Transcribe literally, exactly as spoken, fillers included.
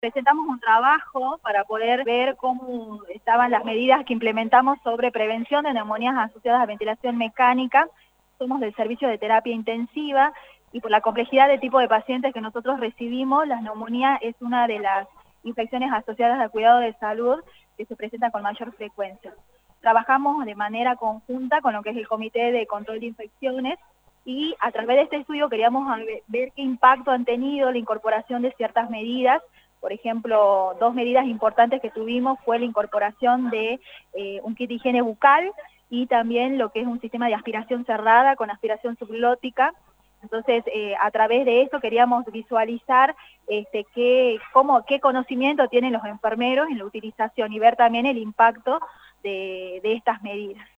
Presentamos un trabajo para poder ver cómo estaban las medidas que implementamos sobre prevención de neumonías asociadas a ventilación mecánica. Somos del servicio de terapia intensiva y por la complejidad de tipo de pacientes que nosotros recibimos, la neumonía es una de las infecciones asociadas al cuidado de salud que se presenta con mayor frecuencia. Trabajamos de manera conjunta con lo que es el Comité de Control de Infecciones y a través de este estudio queríamos ver qué impacto han tenido la incorporación de ciertas medidas. Por ejemplo, dos medidas importantes que tuvimos fue la incorporación de eh, un kit de higiene bucal y también lo que es un sistema de aspiración cerrada con aspiración subglótica. Entonces, eh, a través de eso queríamos visualizar este, qué, cómo, qué conocimiento tienen los enfermeros en la utilización y ver también el impacto de, de estas medidas.